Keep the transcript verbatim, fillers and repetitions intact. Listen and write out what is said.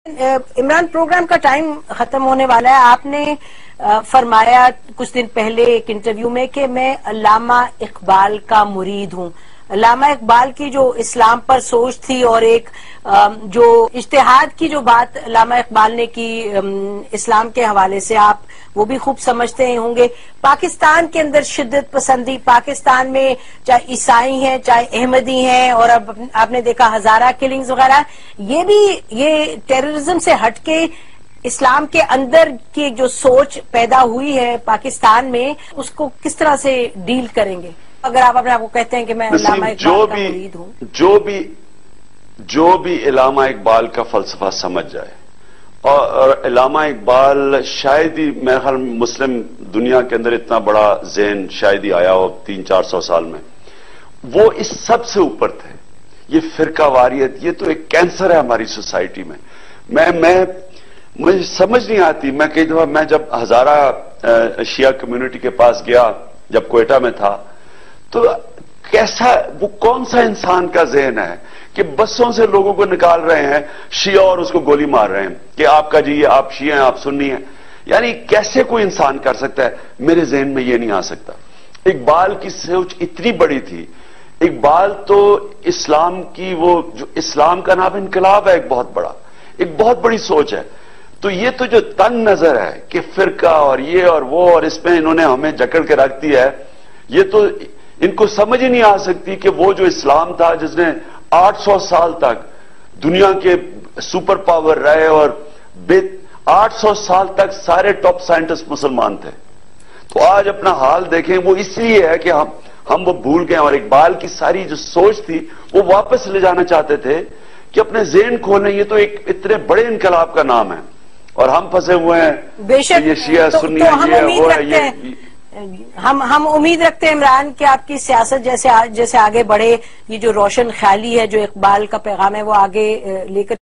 Imran, programme کا time ختم ہونے والا ہے. آپ نے فرمایا کچھ دن پہلے ایک انٹرویو میں کہ میں علامہ اقبال کا مرید ہوں. علامہ اقبال کی جو اسلام پر سوچ تھی اور ایک جو اجتہاد کی جو بات علامہ اقبال نے کی اسلام کے حوالے سے، آپ وہ بھی خوب سمجھتے ہوں گے. پاکستان کے اندر شدت پسندی، پاکستان میں چاہے عیسائی ہیں چاہے احمدی ہیں، اور اب آپ نے دیکھا ہزارہ کلنگز وغیرہ، یہ بھی یہ ٹیررزم سے ہٹ کے اسلام کے اندر کی جو سوچ پیدا ہوئی ہے پاکستان میں، اس کو کس طرح سے ڈیل کریں گے؟ اگر آپ اپنے آپ کو کہتے ہیں کہ میں علامہ اقبال کا مرید ہوں. جو بھی جو بھی علامہ اقبال کا فلسفہ سمجھ جائے، اور علامہ اقبال شاید ہی میرے خیال مسلم دنیا کے اندر اتنا بڑا ذہن شاید ہی آیا ہو تین چار سو سال میں، وہ اس سب سے اوپر تھے. یہ فرقہ واریت یہ تو ایک کینسر ہے ہماری سوسائٹی میں. میں میں مجھے سمجھ نہیں آتی. میں کئی دفعہ میں جب ہزارہ شیعہ کمیونٹی کے پاس گیا جب کوئٹہ میں تھا، تو کیسا وہ کون سا انسان کا ذہن ہے کہ بسوں سے لوگوں کو نکال رہے ہیں شیعہ اور اس کو گولی مار رہے ہیں کہ آپ کا جی یہ آپ شیعہ ہیں آپ سنی ہیں. یعنی کیسے کوئی انسان کر سکتا ہے؟ میرے ذہن میں یہ نہیں آ سکتا. اقبال کی سوچ اتنی بڑی تھی. اقبال تو اسلام کی وہ جو اسلام کا نام انقلاب ہے، ایک بہت بڑا ایک بہت بڑی سوچ ہے. تو یہ تو جو تنگ نظر ہے کہ فرقہ اور یہ اور وہ اور اس میں انہوں نے ہمیں جکڑ کے رکھ دیا ہے، یہ تو ان کو سمجھ ہی نہیں آ سکتی کہ وہ جو اسلام تھا جس نے آٹھ سو سال تک دنیا کے سپر پاور رہے اور آٹھ سو سال تک سارے ٹاپ سائنٹسٹ مسلمان تھے، تو آج اپنا حال دیکھیں. وہ اس لیے ہے کہ ہم ہم وہ بھول گئے، اور اقبال کی ساری جو سوچ تھی وہ واپس لے جانا چاہتے تھے کہ اپنے ذہن کھولیں. یہ تو ایک اتنے بڑے انقلاب کا نام ہے اور ہم پھنسے ہوئے ہیں. بے شک یہ شیعہ سنی ہے، یہ ہے وہ ہے. یہ ہم ہم امید رکھتے ہیں عمران کہ آپ کی سیاست جیسے جیسے آگے بڑھے، یہ جو روشن خیالی ہے جو اقبال کا پیغام ہے وہ آگے لے کر